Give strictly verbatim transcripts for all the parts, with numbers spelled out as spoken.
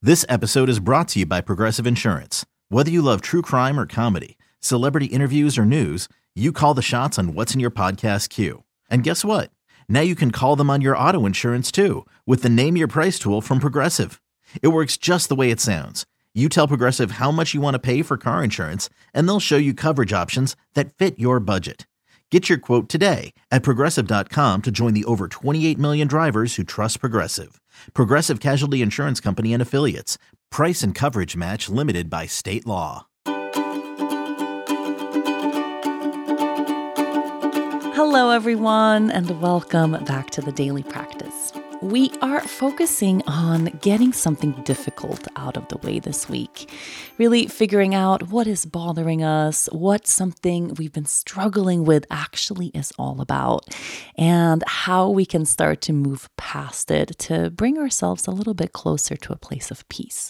This episode is brought to you by Progressive Insurance. Whether you love true crime or comedy, celebrity interviews or news, you call the shots on what's in your podcast queue. And guess what? Now you can call them on your auto insurance too with the Name Your Price tool from Progressive. It works just the way it sounds. You tell Progressive how much you want to pay for car insurance, and they'll show you coverage options that fit your budget. Get your quote today at progressive dot com to join the over twenty-eight million drivers who trust Progressive. Progressive Casualty Insurance Company and Affiliates. Price and coverage match limited by state law. Hello, everyone, and welcome back to the Daily Practice. We are focusing on getting something difficult out of the way this week. Really figuring out what is bothering us, what something we've been struggling with actually is all about, and how we can start to move past it to bring ourselves a little bit closer to a place of peace.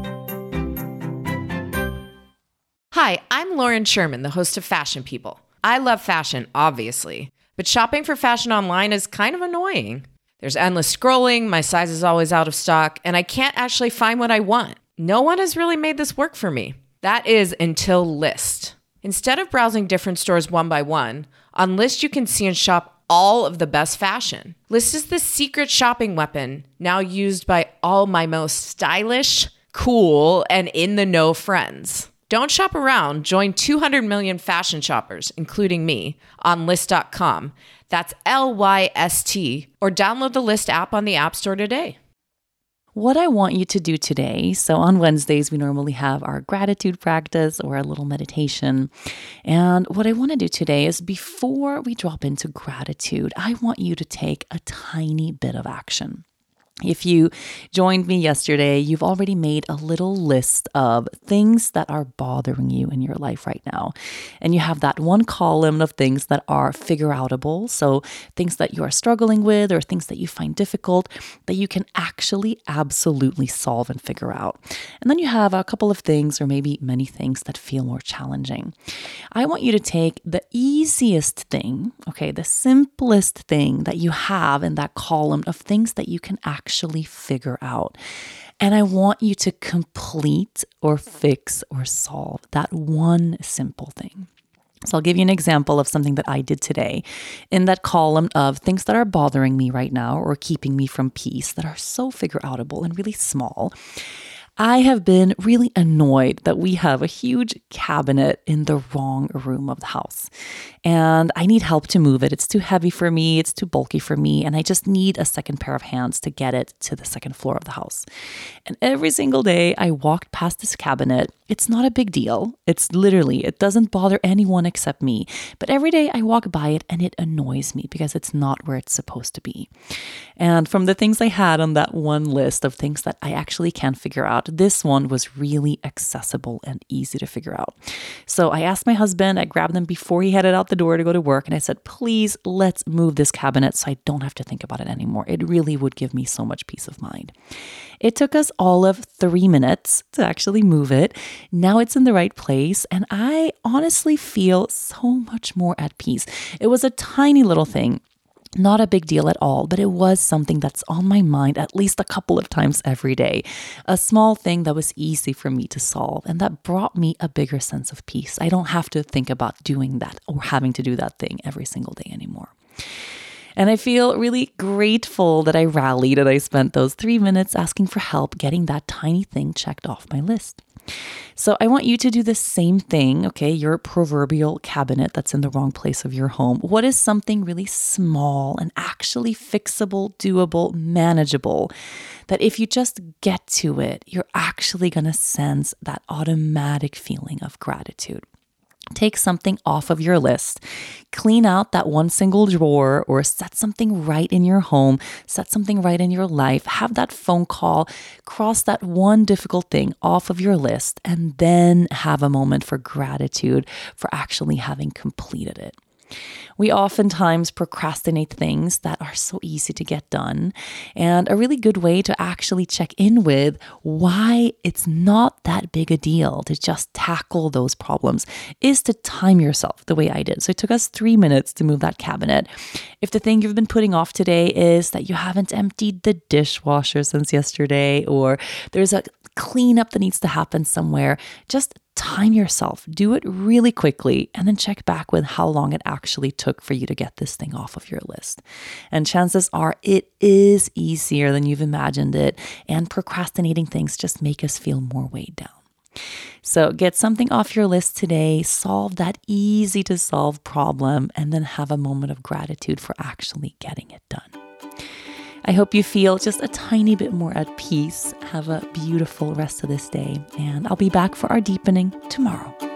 Hi, I'm Lauren Sherman, the host of Fashion People. I love fashion, obviously, but shopping for fashion online is kind of annoying. There's endless scrolling, my size is always out of stock, and I can't actually find what I want. No one has really made this work for me. That is until Lyst. Instead of browsing different stores one by one, on Lyst you can see and shop all of the best fashion. Lyst is the secret shopping weapon now used by all my most stylish, cool, and in-the-know friends. Don't shop around. Join two hundred million fashion shoppers, including me, on Lyst dot com. That's L Y S T, or download the Lyst app on the App Store today. What I want you to do today, so on Wednesdays, we normally have our gratitude practice or a little meditation. And what I want to do today is before we drop into gratitude, I want you to take a tiny bit of action. If you joined me yesterday, you've already made a little list of things that are bothering you in your life right now. And you have that one column of things that are figure outable. So things that you are struggling with or things that you find difficult that you can actually absolutely solve and figure out. And then you have a couple of things or maybe many things that feel more challenging. I want you to take the easiest thing, okay, the simplest thing that you have in that column of things that you can actually actually figure out. And I want you to complete or fix or solve that one simple thing. So I'll give you an example of something that I did today in that column of things that are bothering me right now or keeping me from peace that are so figure outable and really small. I have been really annoyed that we have a huge cabinet in the wrong room of the house. And I need help to move it. It's too heavy for me. It's too bulky for me. And I just need a second pair of hands to get it to the second floor of the house. And every single day I walked past this cabinet. It's not a big deal. It's literally, it doesn't bother anyone except me. But every day I walk by it and it annoys me because it's not where it's supposed to be. And from the things I had on that one list of things that I actually can figure out, this one was really accessible and easy to figure out. So I asked my husband, I grabbed him before he headed out the door to go to work, and I said, please, let's move this cabinet so I don't have to think about it anymore. It really would give me so much peace of mind. It took us all of three minutes to actually move it. Now it's in the right place, and I honestly feel so much more at peace. It was a tiny little thing. Not a big deal at all, but it was something that's on my mind at least a couple of times every day. A small thing that was easy for me to solve, and that brought me a bigger sense of peace. I don't have to think about doing that or having to do that thing every single day anymore. And I feel really grateful that I rallied and I spent those three minutes asking for help getting that tiny thing checked off my list. So I want you to do the same thing, okay? Your proverbial cabinet that's in the wrong place of your home. What is something really small and actually fixable, doable, manageable, that if you just get to it, you're actually going to sense that automatic feeling of gratitude? Take something off of your list, clean out that one single drawer, or set something right in your home, set something right in your life, have that phone call, cross that one difficult thing off of your list, and then have a moment for gratitude for actually having completed it. We oftentimes procrastinate things that are so easy to get done. And a really good way to actually check in with why it's not that big a deal to just tackle those problems is to time yourself the way I did. So it took us three minutes to move that cabinet. If the thing you've been putting off today is that you haven't emptied the dishwasher since yesterday, or there's a cleanup that needs to happen somewhere, just time yourself. Do it really quickly and then check back with how long it actually took for you to get this thing off of your list. And chances are it is easier than you've imagined it, and procrastinating things just make us feel more weighed down. So get something off your list today, solve that easy to solve problem, and then have a moment of gratitude for actually getting it done. I hope you feel just a tiny bit more at peace. Have a beautiful rest of this day, and I'll be back for our deepening tomorrow.